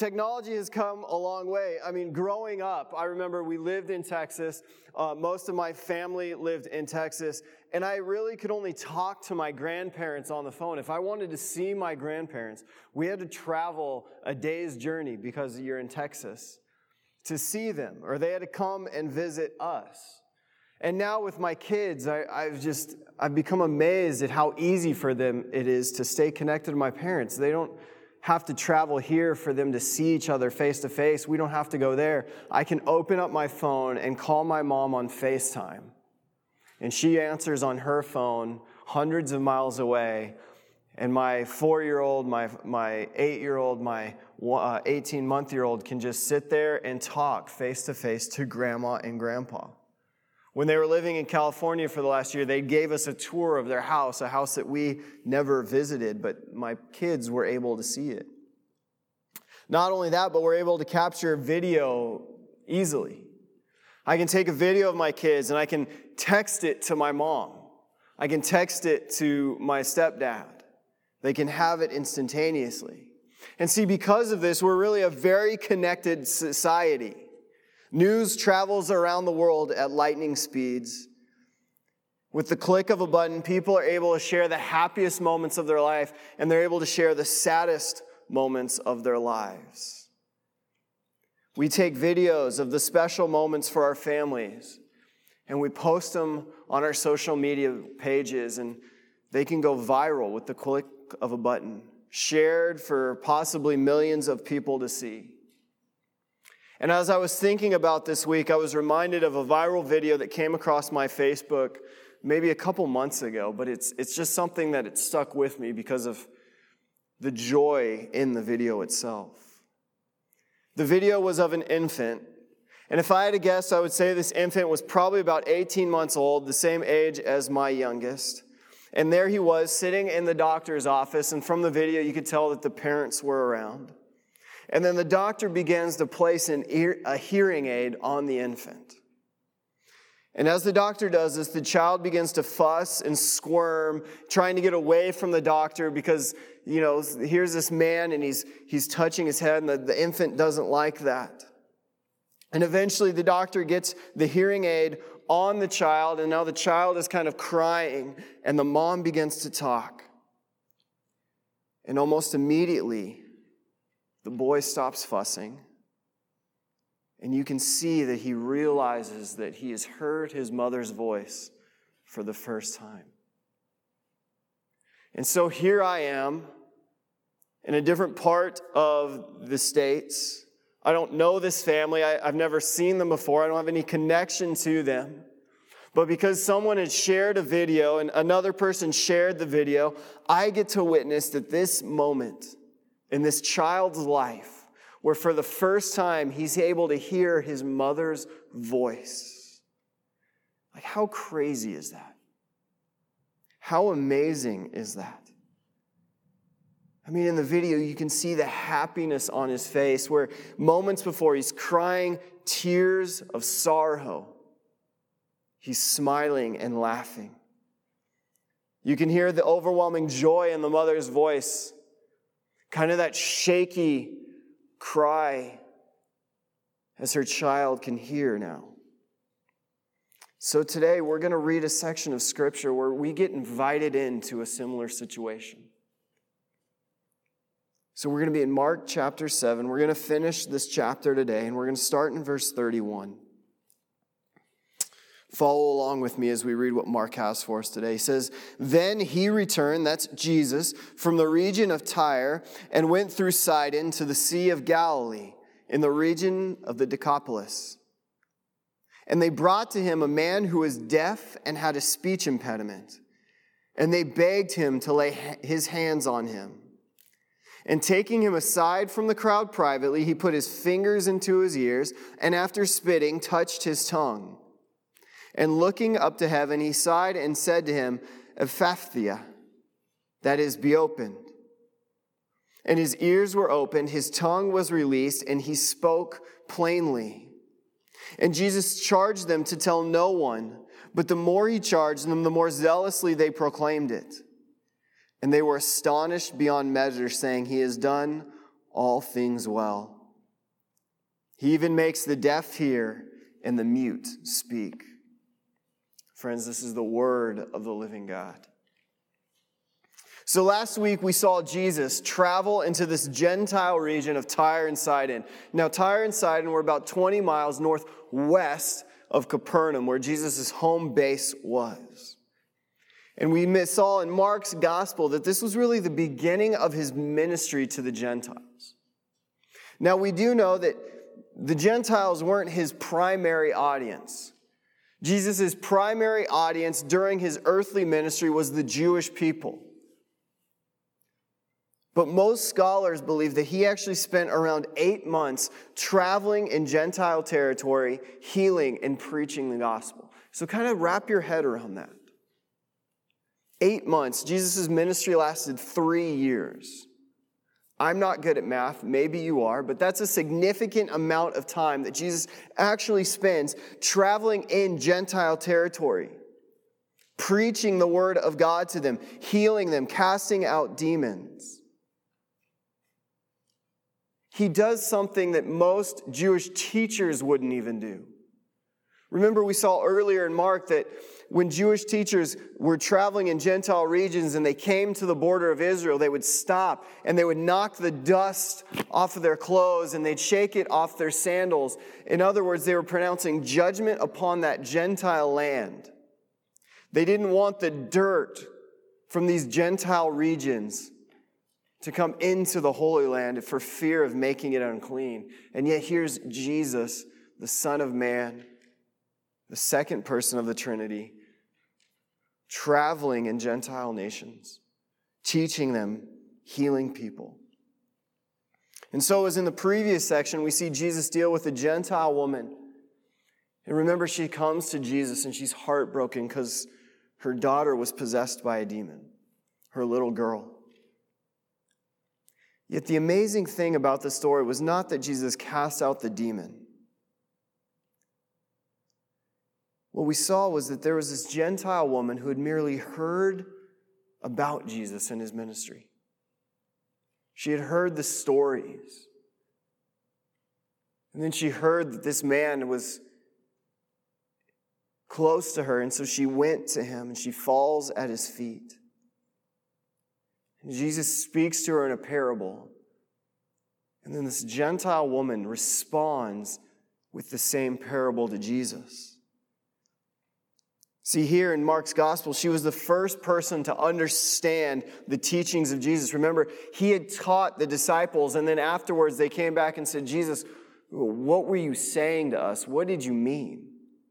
Technology has come a long way. I mean, growing up, I remember we lived in Texas. Most of my family lived in Texas, and I really could only talk to my grandparents on the phone. If I wanted to see my grandparents, we had to travel a day's journey because you're in Texas to see them, or they had to come and visit us. And now with my kids, I've become amazed at how easy for them it is to stay connected to my parents. They don't have to travel here for them to see each other face to face. We don't have to go there. I can open up my phone and call my mom on FaceTime. And she answers on her phone hundreds of miles away. And my 4-year-old, my 8-year-old, my 18-month-year-old can just sit there and talk face to face to grandma and grandpa. When they were living in California for the last year, they gave us a tour of their house, a house that we never visited, but my kids were able to see it. Not only that, but we're able to capture video easily. I can take a video of my kids and I can text it to my mom. I can text it to my stepdad. They can have it instantaneously. And see, because of this, we're really a very connected society. News travels around the world at lightning speeds. With the click of a button, people are able to share the happiest moments of their life, and they're able to share the saddest moments of their lives. We take videos of the special moments for our families, and we post them on our social media pages, and they can go viral with the click of a button, shared for possibly millions of people to see. And as I was thinking about this week, I was reminded of a viral video that came across my Facebook maybe a couple months ago, but it's just something that it stuck with me because of the joy in the video itself. The video was of an infant, and if I had to guess, I would say this infant was probably about 18 months old, the same age as my youngest. And there he was sitting in the doctor's office, and from the video you could tell that the parents were around. And then the doctor begins to place a hearing aid on the infant. And as the doctor does this, the child begins to fuss and squirm, trying to get away from the doctor because, here's this man and he's touching his head, and the infant doesn't like that. And eventually the doctor gets the hearing aid on the child, and now the child is kind of crying, and the mom begins to talk. And almost immediately, the boy stops fussing, and you can see that he realizes that he has heard his mother's voice for the first time. And so here I am in a different part of the States. I don't know this family. I've never seen them before. I don't have any connection to them. But because someone had shared a video and another person shared the video, I get to witness that this moment in this child's life, where for the first time he's able to hear his mother's voice. Like, how crazy is that? How amazing is that? I mean, in the video, you can see the happiness on his face, where moments before he's crying tears of sorrow. He's smiling and laughing. You can hear the overwhelming joy in the mother's voice. Kind of that shaky cry as her child can hear now. So today we're going to read a section of Scripture where we get invited into a similar situation. So we're going to be in Mark chapter 7. We're going to finish this chapter today, and we're going to start in verse 31. Follow along with me as we read what Mark has for us today. He says, "Then he returned," that's Jesus, "from the region of Tyre and went through Sidon to the Sea of Galilee in the region of the Decapolis. And they brought to him a man who was deaf and had a speech impediment. And they begged him to lay his hands on him. And taking him aside from the crowd privately, he put his fingers into his ears, and after spitting, touched his tongue. And looking up to heaven, he sighed and said to him, 'Ephphathia,' that is, be opened. And his ears were opened, his tongue was released, and he spoke plainly. And Jesus charged them to tell no one, but the more he charged them, the more zealously they proclaimed it. And they were astonished beyond measure, saying, 'He has done all things well. He even makes the deaf hear and the mute speak. Friends, this is the word of the living God. So last week we saw Jesus travel into this Gentile region of Tyre and Sidon. Now Tyre and Sidon were about 20 miles northwest of Capernaum, where Jesus' home base was. And we saw in Mark's gospel that this was really the beginning of his ministry to the Gentiles. Now we do know that the Gentiles weren't his primary audience. Jesus' primary audience during his earthly ministry was the Jewish people. But most scholars believe that he actually spent around 8 months traveling in Gentile territory, healing and preaching the gospel. So kind of wrap your head around that. 8 months. Jesus' ministry lasted 3 years. I'm not good at math. Maybe you are. But that's a significant amount of time that Jesus actually spends traveling in Gentile territory, preaching the word of God to them, healing them, casting out demons. He does something that most Jewish teachers wouldn't even do. Remember, we saw earlier in Mark that when Jewish teachers were traveling in Gentile regions and they came to the border of Israel, they would stop and they would knock the dust off of their clothes and they'd shake it off their sandals. In other words, they were pronouncing judgment upon that Gentile land. They didn't want the dirt from these Gentile regions to come into the Holy Land for fear of making it unclean. And yet here's Jesus, the Son of Man, the second person of the Trinity, traveling in Gentile nations, teaching them, healing people. And so as in the previous section, we see Jesus deal with a Gentile woman. And remember, she comes to Jesus and she's heartbroken because her daughter was possessed by a demon, her little girl. Yet the amazing thing about the story was not that Jesus cast out the demon. What we saw was that there was this Gentile woman who had merely heard about Jesus and his ministry. She had heard the stories. And then she heard that this man was close to her, and so she went to him and she falls at his feet. And Jesus speaks to her in a parable. And then this Gentile woman responds with the same parable to Jesus. See, here in Mark's gospel, she was the first person to understand the teachings of Jesus. Remember, he had taught the disciples, and then afterwards they came back and said, Jesus, what were you saying to us? What did you mean?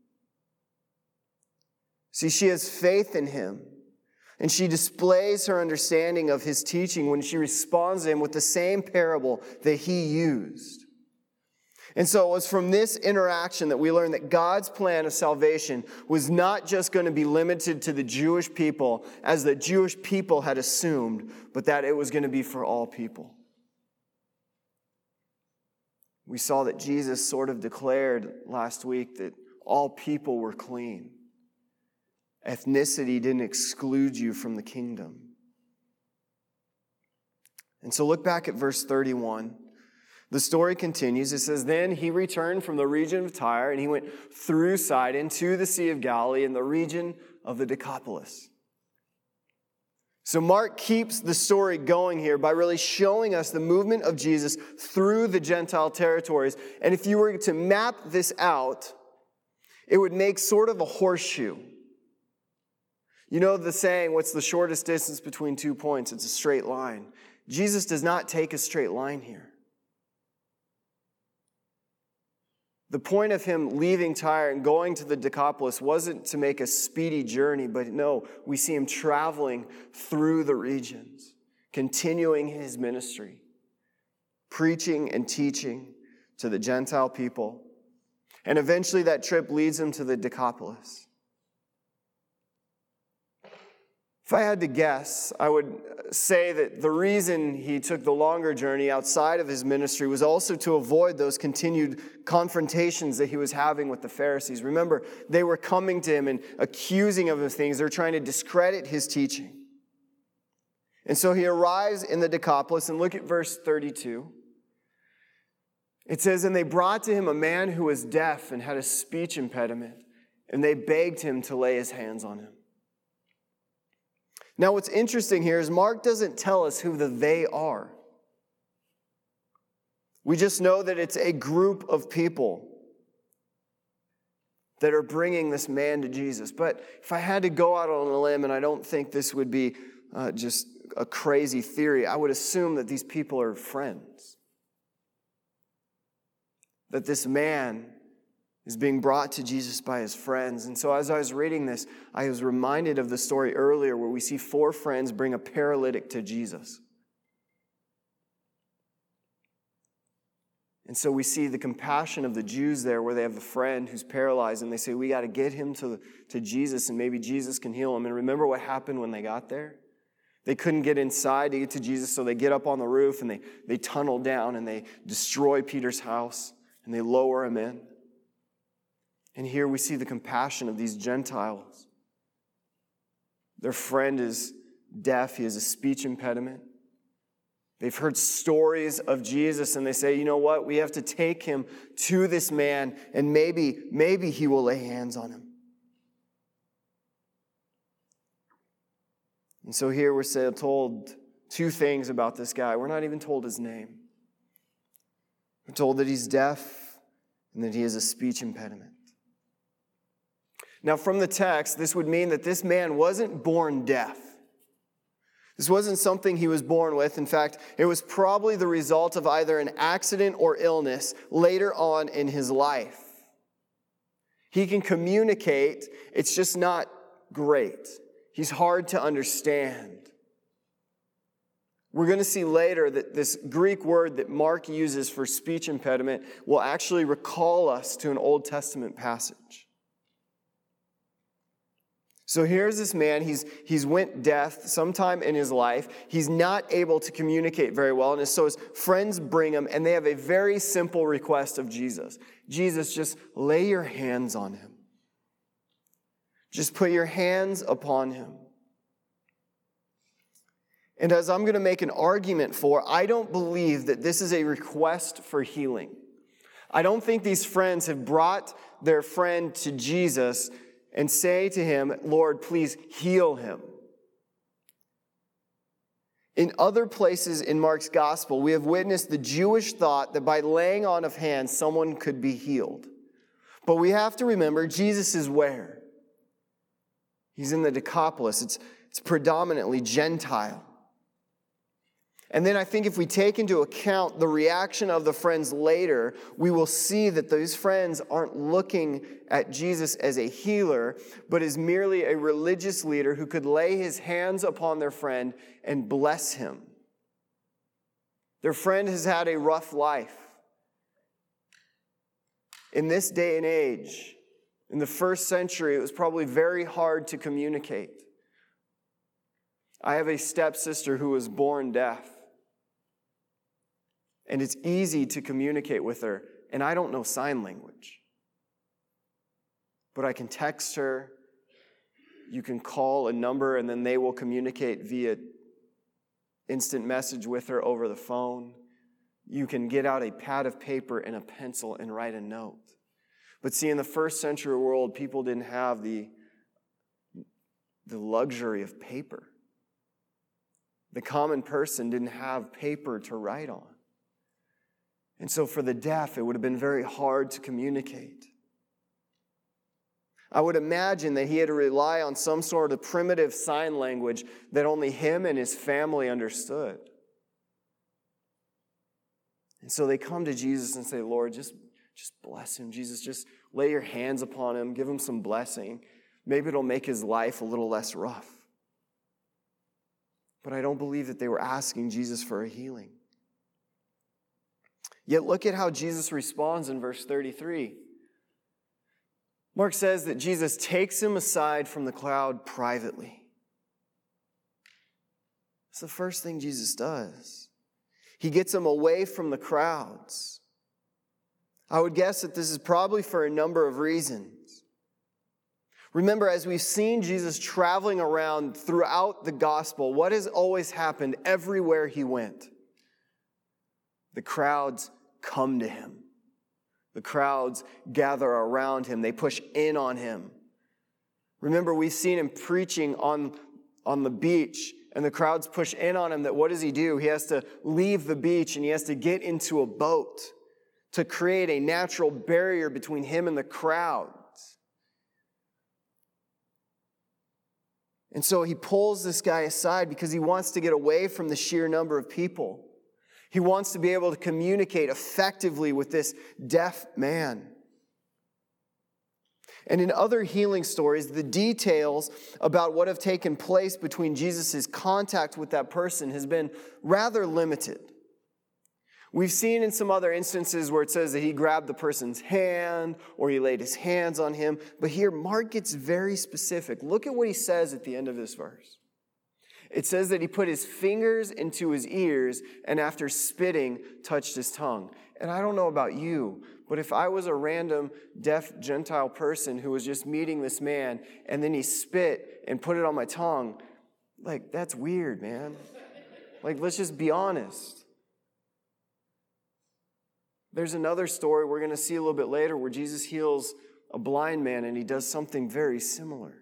See, she has faith in him. And she displays her understanding of his teaching when she responds to him with the same parable that he used. And so it was from this interaction that we learned that God's plan of salvation was not just going to be limited to the Jewish people, as the Jewish people had assumed, but that it was going to be for all people. We saw that Jesus sort of declared last week that all people were clean. Ethnicity didn't exclude you from the kingdom. And so look back at verse 31. The story continues. It says, Then he returned from the region of Tyre, and he went through Sidon to the Sea of Galilee in the region of the Decapolis. So Mark keeps the story going here by really showing us the movement of Jesus through the Gentile territories. And if you were to map this out, it would make sort of a horseshoe. You know the saying, what's the shortest distance between 2 points? It's a straight line. Jesus does not take a straight line here. The point of him leaving Tyre and going to the Decapolis wasn't to make a speedy journey, but no, we see him traveling through the regions, continuing his ministry, preaching and teaching to the Gentile people. And eventually that trip leads him to the Decapolis. If I had to guess, I would say that the reason he took the longer journey outside of his ministry was also to avoid those continued confrontations that he was having with the Pharisees. Remember, they were coming to him and accusing him of things. They were trying to discredit his teaching. And so he arrives in the Decapolis, and look at verse 32. It says, and they brought to him a man who was deaf and had a speech impediment, and they begged him to lay his hands on him. Now what's interesting here is Mark doesn't tell us who the they are. We just know that it's a group of people that are bringing this man to Jesus. But if I had to go out on a limb, and I don't think this would be just a crazy theory, I would assume that these people are friends. That this man is being brought to Jesus by his friends. And so as I was reading this, I was reminded of the story earlier where we see 4 friends bring a paralytic to Jesus. And so we see the compassion of the Jews there where they have a friend who's paralyzed and they say, we got to get him to Jesus and maybe Jesus can heal him. And remember what happened when they got there? They couldn't get inside to get to Jesus, so they get up on the roof and they tunnel down and they destroy Peter's house and they lower him in. And here we see the compassion of these Gentiles. Their friend is deaf. He has a speech impediment. They've heard stories of Jesus and they say, you know what? We have to take him to this man and maybe he will lay hands on him. And so here we're told 2 things about this guy. We're not even told his name. We're told that he's deaf and that he has a speech impediment. Now, from the text, this would mean that this man wasn't born deaf. This wasn't something he was born with. In fact, it was probably the result of either an accident or illness later on in his life. He can communicate, it's just not great. He's hard to understand. We're going to see later that this Greek word that Mark uses for speech impediment will actually recall us to an Old Testament passage. So here's this man, he's went deaf sometime in his life. He's not able to communicate very well, and so his friends bring him, and they have a very simple request of Jesus. Jesus, just lay your hands on him. Just put your hands upon him. And as I'm going to make an argument for, I don't believe that this is a request for healing. I don't think these friends have brought their friend to Jesus and say to him, Lord, please heal him. In other places in Mark's gospel, we have witnessed the Jewish thought that by laying on of hands, someone could be healed. But we have to remember, Jesus is where? He's in the Decapolis. It's predominantly Gentile. And then I think if we take into account the reaction of the friends later, we will see that those friends aren't looking at Jesus as a healer, but as merely a religious leader who could lay his hands upon their friend and bless him. Their friend has had a rough life. In this day and age, in the first century, it was probably very hard to communicate. I have a stepsister who was born deaf. And it's easy to communicate with her, and I don't know sign language. But I can text her, you can call a number, and then they will communicate via instant message with her over the phone. You can get out a pad of paper and a pencil and write a note. But see, in the first century world, people didn't have the luxury of paper. The common person didn't have paper to write on. And so for the deaf, it would have been very hard to communicate. I would imagine that he had to rely on some sort of primitive sign language that only him and his family understood. And so they come to Jesus and say, Lord, just bless him. Jesus, just lay your hands upon him. Give him some blessing. Maybe it'll make his life a little less rough. But I don't believe that they were asking Jesus for a healing. Yet look at how Jesus responds in verse 33. Mark says that Jesus takes him aside from the crowd privately. It's the first thing Jesus does. He gets him away from the crowds. I would guess that this is probably for a number of reasons. Remember, as we've seen Jesus traveling around throughout the gospel, what has always happened everywhere he went? The crowds come to him. The crowds gather around him. They push in on him. Remember, we've seen him preaching on the beach, and the crowds push in on him. That what does he do? He has to leave the beach, and he has to get into a boat to create a natural barrier between him and the crowds. And so he pulls this guy aside because he wants to get away from the sheer number of people. He wants to be able to communicate effectively with this deaf man. And in other healing stories, the details about what have taken place between Jesus' contact with that person has been rather limited. We've seen in some other instances where it says that he grabbed the person's hand or he laid his hands on him. But here, Mark gets very specific. Look at what he says at the end of this verse. It says that he put his fingers into his ears and after spitting, touched his tongue. And I don't know about you, but if I was a random deaf Gentile person who was just meeting this man and then he spit and put it on my tongue, like, that's weird, man. Like, let's just be honest. There's another story we're going to see a little bit later where Jesus heals a blind man and he does something very similar.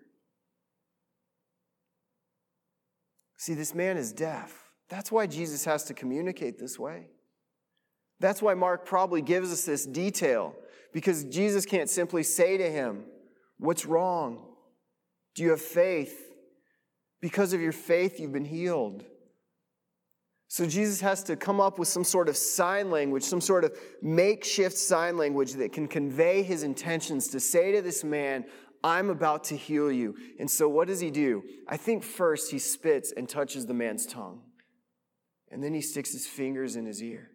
See, this man is deaf. That's why Jesus has to communicate this way. That's why Mark probably gives us this detail, because Jesus can't simply say to him, "What's wrong? Do you have faith? Because of your faith, you've been healed." So Jesus has to come up with some sort of sign language, some sort of makeshift sign language that can convey his intentions to say to this man, "I'm about to heal you." And so what does he do? I think first he spits and touches the man's tongue. And then he sticks his fingers in his ear.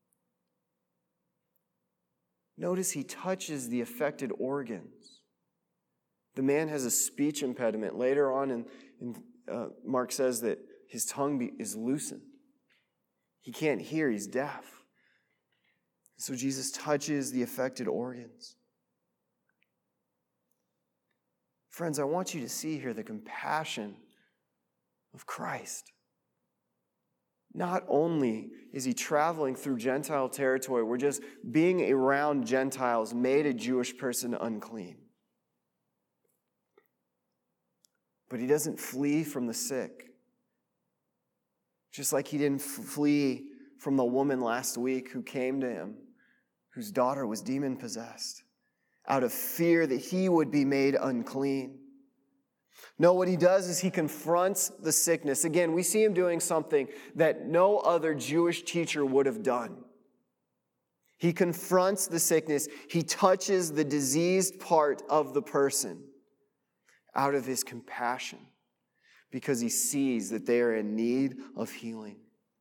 Notice he touches the affected organs. The man has a speech impediment. Later on, Mark says that his tongue is loosened. He can't hear, he's deaf. So Jesus touches the affected organs. Friends, I want you to see here the compassion of Christ. Not only is he traveling through Gentile territory, where just being around Gentiles made a Jewish person unclean. But he doesn't flee from the sick. Just like he didn't flee from the woman last week who came to him, whose daughter was demon-possessed, out of fear that he would be made unclean. No, what he does is he confronts the sickness. Again, we see him doing something that no other Jewish teacher would have done. He confronts the sickness. He touches the diseased part of the person out of his compassion because he sees that they are in need of healing.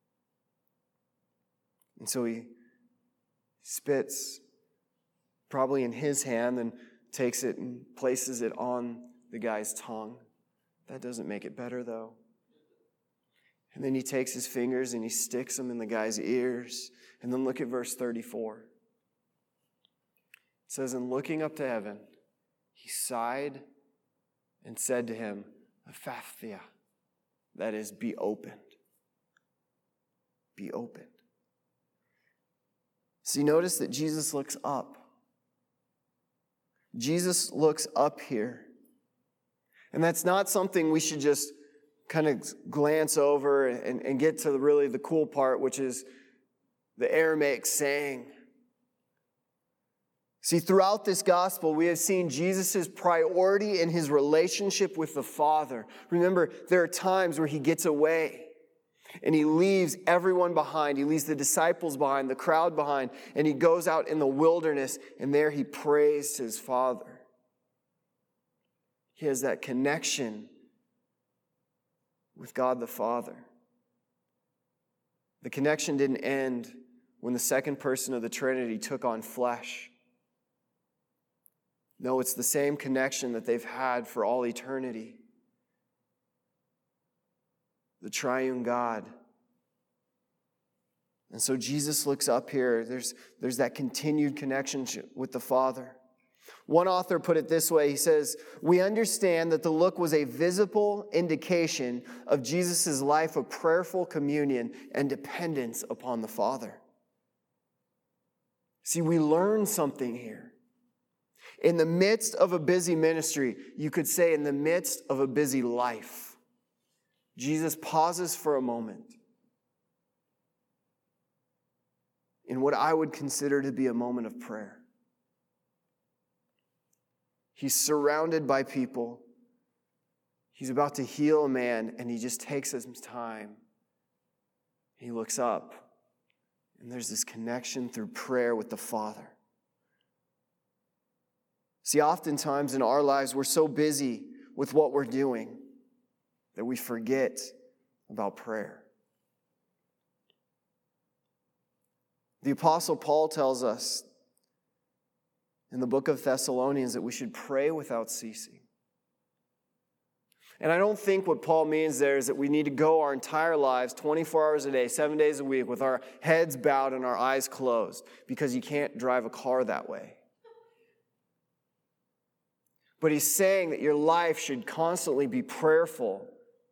And so he spits, probably in his hand, and takes it and places it on the guy's tongue. That doesn't make it better, though. And then he takes his fingers and he sticks them in the guy's ears. And then look at verse 34. It says, "And looking up to heaven, he sighed and said to him, Ephphathia," that is, be opened. Be opened. See, notice that Jesus looks up. Jesus looks up here. And that's not something we should just kind of glance over and get to really the cool part, which is the Aramaic saying. See, throughout this gospel, we have seen Jesus' priority in his relationship with the Father. Remember, there are times where he gets away and he leaves everyone behind. He leaves the disciples behind, the crowd behind, and he goes out in the wilderness, and there he prays to his Father. He has that connection with God the Father. The connection didn't end when the second person of the Trinity took on flesh. No, it's the same connection that they've had for all eternity. The triune God. And so Jesus looks up here. There's that continued connection with the Father. One author put it this way. He says, "We understand that the look was a visible indication of Jesus' life of prayerful communion and dependence upon the Father." See, we learn something here. In the midst of a busy ministry, you could say in the midst of a busy life, Jesus pauses for a moment in what I would consider to be a moment of prayer. He's surrounded by people. He's about to heal a man, and he just takes his time. He looks up, and there's this connection through prayer with the Father. See, oftentimes in our lives, we're so busy with what we're doing that we forget about prayer. The Apostle Paul tells us in the book of Thessalonians that we should pray without ceasing. And I don't think what Paul means there is that we need to go our entire lives, 24 hours a day, 7 days a week, with our heads bowed and our eyes closed, because you can't drive a car that way. But he's saying that your life should constantly be prayerful.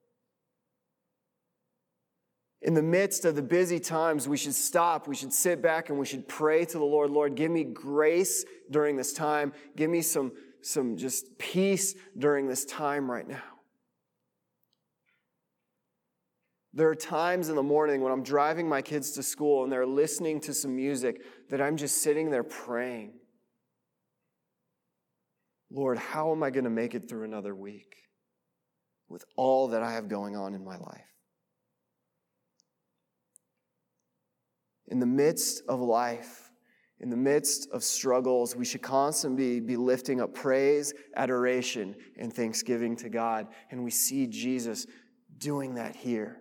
In the midst of the busy times, we should stop, we should sit back, and we should pray to the Lord. Lord, give me grace during this time. Give me some just peace during this time right now. There are times in the morning when I'm driving my kids to school and they're listening to some music that I'm just sitting there praying. Lord, how am I going to make it through another week with all that I have going on in my life? In the midst of life, in the midst of struggles, we should constantly be lifting up praise, adoration, and thanksgiving to God. And we see Jesus doing that here.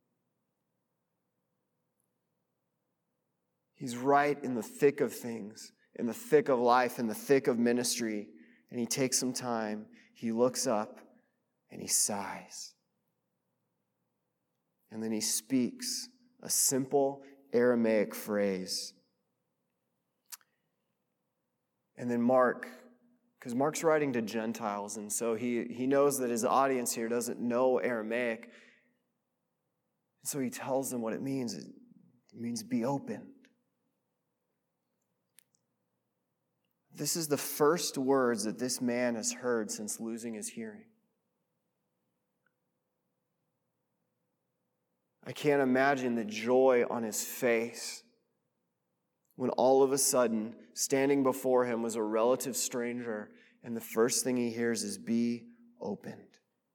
He's right in the thick of things, in the thick of life, in the thick of ministry. And he takes some time, he looks up, and he sighs. And then he speaks a simple Aramaic phrase. And then Mark, because Mark's writing to Gentiles, and so he knows that his audience here doesn't know Aramaic. And so he tells them what it means. It means be opened. This is the first words that this man has heard since losing his hearing. I can't imagine the joy on his face when all of a sudden, standing before him was a relative stranger, and the first thing he hears is, be opened.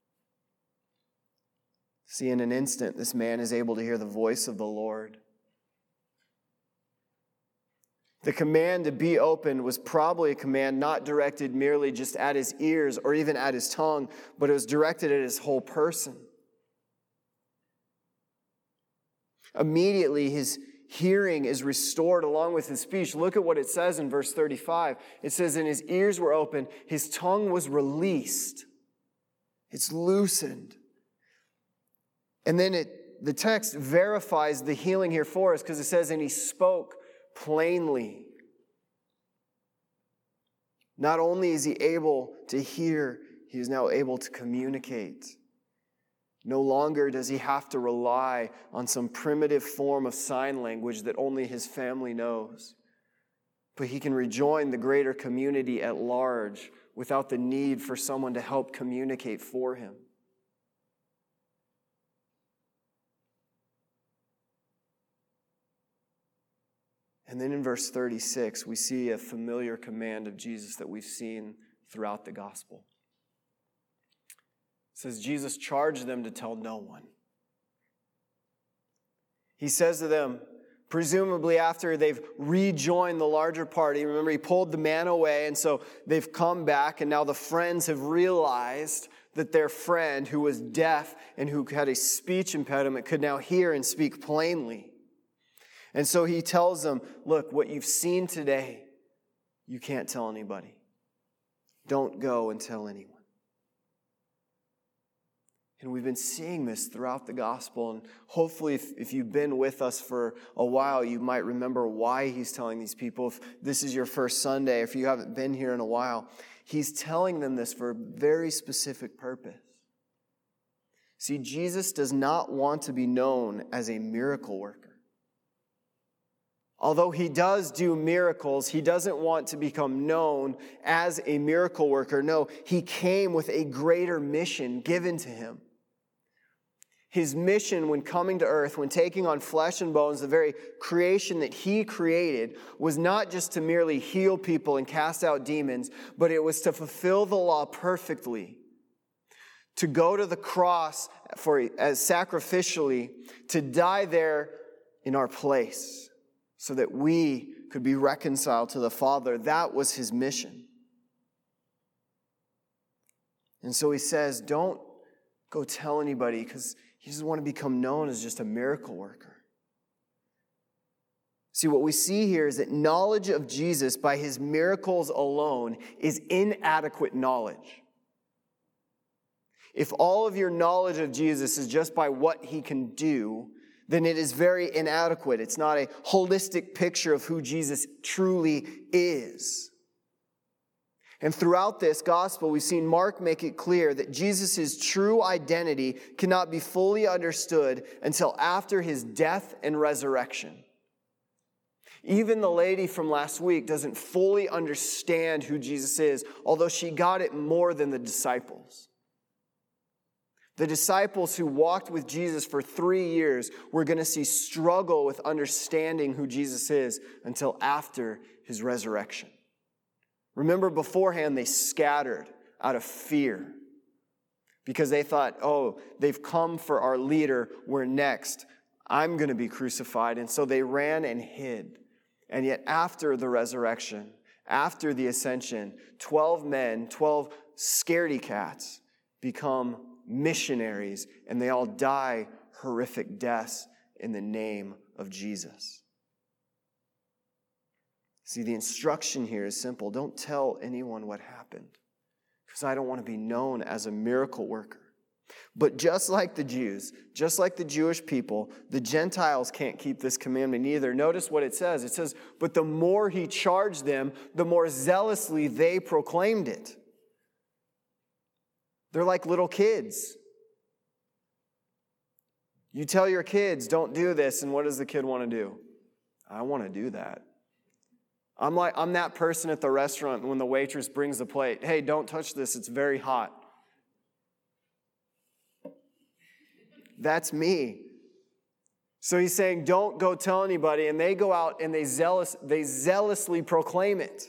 See, in an instant, this man is able to hear the voice of the Lord. The command to be open was probably a command not directed merely just at his ears or even at his tongue, but it was directed at his whole person. Immediately, his hearing is restored along with his speech. Look at what it says in verse 35. It says, and his ears were open, his tongue was released. It's loosened. And then the text verifies the healing here for us because it says, and he spoke plainly. Not only is he able to hear, he is now able to communicate. No longer does he have to rely on some primitive form of sign language that only his family knows. But he can rejoin the greater community at large without the need for someone to help communicate for him. And then in verse 36, we see a familiar command of Jesus that we've seen throughout the gospel. It says, Jesus charged them to tell no one. He says to them, presumably after they've rejoined the larger party, remember he pulled the man away, and so they've come back, and now the friends have realized that their friend who was deaf and who had a speech impediment could now hear and speak plainly. And so he tells them, look, what you've seen today, you can't tell anybody. Don't go and tell anyone. And we've been seeing this throughout the gospel. And hopefully, if you've been with us for a while, you might remember why he's telling these people. If this is your first Sunday, if you haven't been here in a while, he's telling them this for a very specific purpose. See, Jesus does not want to be known as a miracle worker. Although he does do miracles, he doesn't want to become known as a miracle worker. No, he came with a greater mission given to him. His mission when coming to earth, when taking on flesh and bones, the very creation that he created, was not just to merely heal people and cast out demons, but it was to fulfill the law perfectly, to go to the cross as sacrificially, to die there in our place, so that we could be reconciled to the Father. That was his mission. And so he says, don't go tell anybody, because he doesn't want to become known as just a miracle worker. See, what we see here is that knowledge of Jesus by his miracles alone is inadequate knowledge. If all of your knowledge of Jesus is just by what he can do, then it is very inadequate. It's not a holistic picture of who Jesus truly is. And throughout this gospel, we've seen Mark make it clear that Jesus' true identity cannot be fully understood until after his death and resurrection. Even the lady from last week doesn't fully understand who Jesus is, although she got it more than the disciples. The disciples who walked with Jesus for 3 years were going to see struggle with understanding who Jesus is until after his resurrection. Remember, beforehand, they scattered out of fear because they thought, oh, they've come for our leader. We're next. I'm going to be crucified. And so they ran and hid. And yet after the resurrection, after the ascension, 12 men, 12 scaredy cats become missionaries, and they all die horrific deaths in the name of Jesus. See, the instruction here is simple. Don't tell anyone what happened, because I don't want to be known as a miracle worker. But just like the Jews, just like the Jewish people, the Gentiles can't keep this commandment either. Notice what it says. It says, but the more he charged them, the more zealously they proclaimed it. They're like little kids. You tell your kids, don't do this, and what does the kid want to do? I want to do that. I'm that person at the restaurant when the waitress brings the plate. Hey, don't touch this, it's very hot. That's me. So he's saying, don't go tell anybody, and they go out and they zealously proclaim it.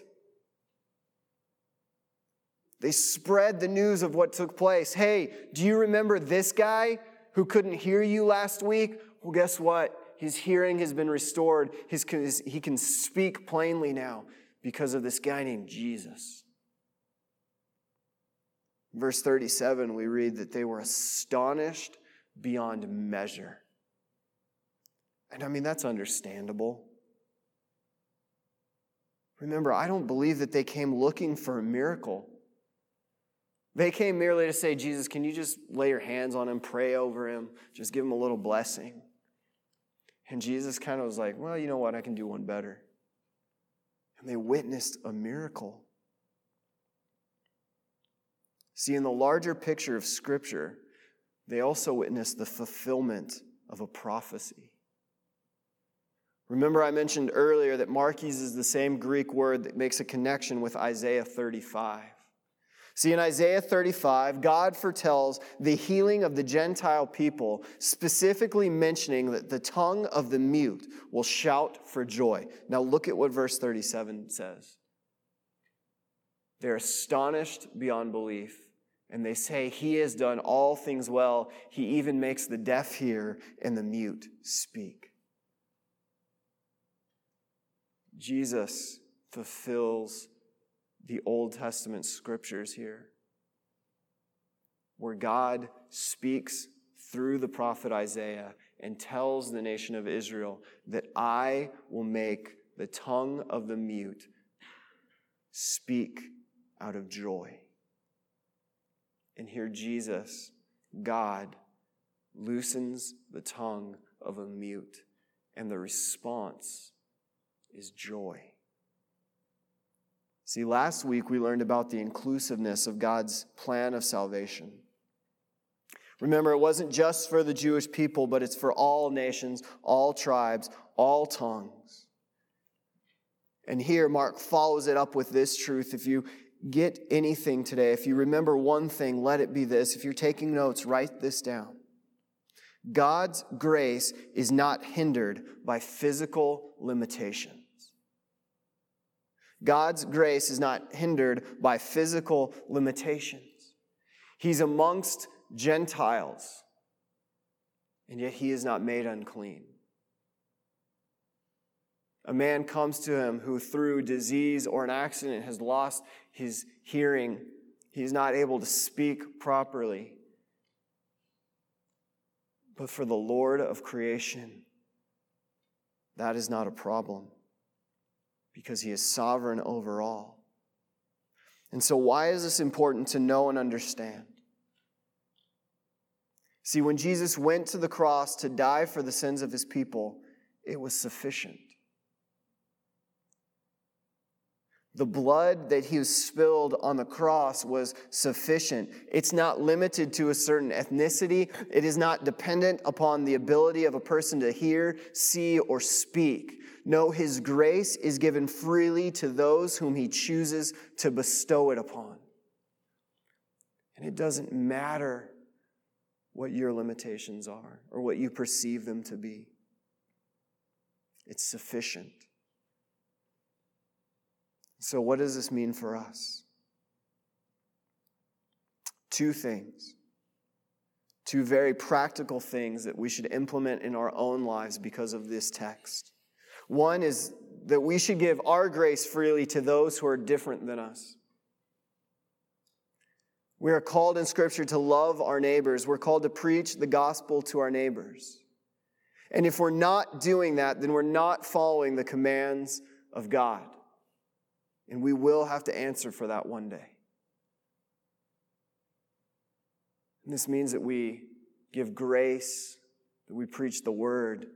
They spread the news of what took place. Hey, do you remember this guy who couldn't hear you last week? Well, guess what? His hearing has been restored. He can speak plainly now because of this guy named Jesus. Verse 37, we read that they were astonished beyond measure. And I mean, that's understandable. Remember, I don't believe that they came looking for a miracle. They came merely to say, Jesus, can you just lay your hands on him, pray over him, just give him a little blessing? And Jesus kind of was like, well, you know what? I can do one better. And they witnessed a miracle. See, in the larger picture of Scripture, they also witnessed the fulfillment of a prophecy. Remember, I mentioned earlier that Mark uses the same Greek word that makes a connection with Isaiah 35. See, in Isaiah 35, God foretells the healing of the Gentile people, specifically mentioning that the tongue of the mute will shout for joy. Now look at what verse 37 says. They're astonished beyond belief, and they say, he has done all things well. He even makes the deaf hear and the mute speak. Jesus fulfills the Old Testament scriptures here, where God speaks through the prophet Isaiah and tells the nation of Israel that I will make the tongue of the mute speak out of joy. And here Jesus, God, loosens the tongue of a mute, and the response is joy. See, last week we learned about the inclusiveness of God's plan of salvation. Remember, it wasn't just for the Jewish people, but it's for all nations, all tribes, all tongues. And here Mark follows it up with this truth. If you get anything today, if you remember one thing, let it be this. If you're taking notes, write this down. God's grace is not hindered by physical limitations. God's grace is not hindered by physical limitations. He's amongst Gentiles, and yet he is not made unclean. A man comes to him who through disease or an accident has lost his hearing. He's not able to speak properly. But for the Lord of creation, that is not a problem because he is sovereign over all. And so why is this important to know and understand? See, when Jesus went to the cross to die for the sins of his people, it was sufficient. The blood that he was spilled on the cross was sufficient. It's not limited to a certain ethnicity. It is not dependent upon the ability of a person to hear, see, or speak. No, his grace is given freely to those whom he chooses to bestow it upon. And it doesn't matter what your limitations are or what you perceive them to be. It's sufficient. So what does this mean for us? Two things. Two very practical things that we should implement in our own lives because of this text. One is that we should give our grace freely to those who are different than us. We are called in Scripture to love our neighbors. We're called to preach the gospel to our neighbors. And if we're not doing that, then we're not following the commands of God. And we will have to answer for that one day. And this means that we give grace, that we preach the word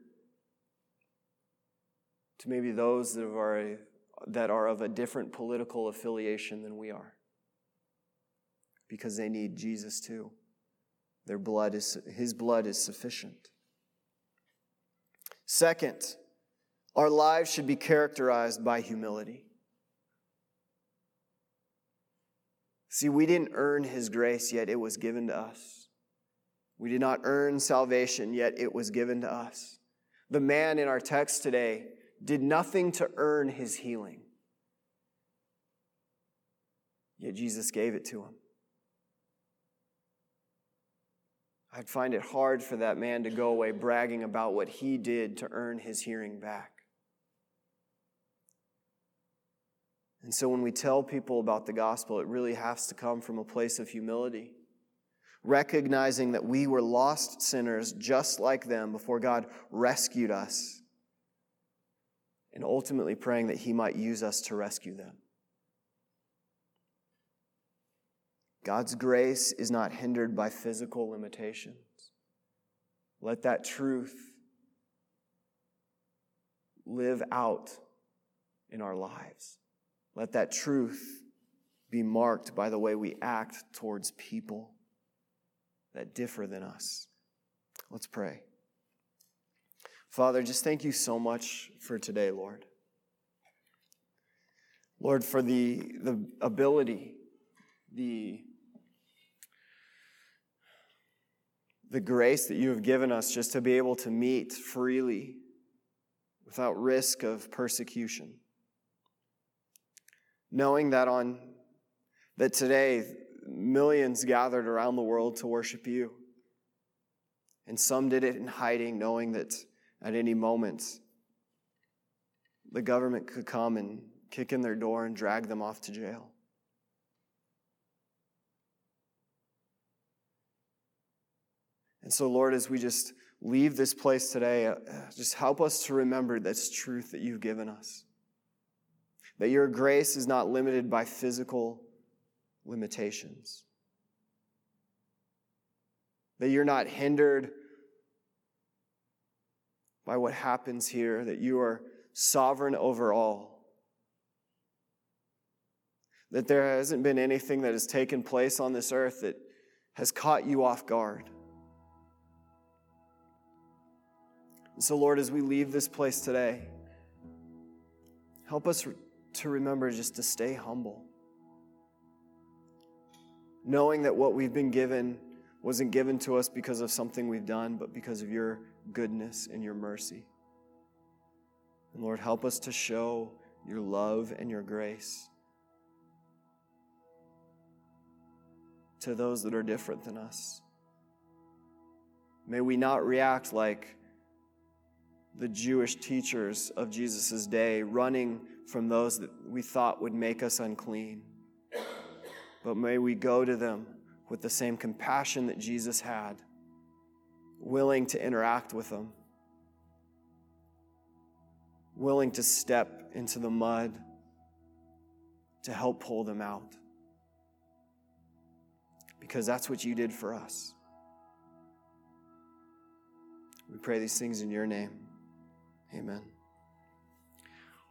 to maybe those that are of a different political affiliation than we are. Because they need Jesus too. His blood is sufficient. Second, our lives should be characterized by humility. See, we didn't earn his grace, yet it was given to us. We did not earn salvation, yet it was given to us. The man in our text today did nothing to earn his healing, yet Jesus gave it to him. I'd find it hard for that man to go away bragging about what he did to earn his hearing back. And so when we tell people about the gospel, it really has to come from a place of humility, recognizing that we were lost sinners just like them before God rescued us, and ultimately praying that he might use us to rescue them. God's grace is not hindered by physical limitations. Let that truth live out in our lives. Let that truth be marked by the way we act towards people that differ than us. Let's pray. Father, just thank you so much for today, Lord. Lord, for the ability, the grace that you have given us just to be able to meet freely without risk of persecution. Knowing that today millions gathered around the world to worship you. And some did it in hiding, knowing that at any moment the government could come and kick in their door and drag them off to jail. And so, Lord, as we just leave this place today, just help us to remember this truth that you've given us. That your grace is not limited by physical limitations. That you're not hindered by what happens here. That you are sovereign over all. That there hasn't been anything that has taken place on this earth that has caught you off guard. So, Lord, as we leave this place today, Help us to remember just to stay humble, knowing that what we've been given wasn't given to us because of something we've done, but because of your goodness and your mercy. And Lord, help us to show your love and your grace to those that are different than us. May we not react like the Jewish teachers of Jesus' day, running from those that we thought would make us unclean. But may we go to them with the same compassion that Jesus had, willing to interact with them, willing to step into the mud to help pull them out. Because that's what you did for us. We pray these things in your name. Amen.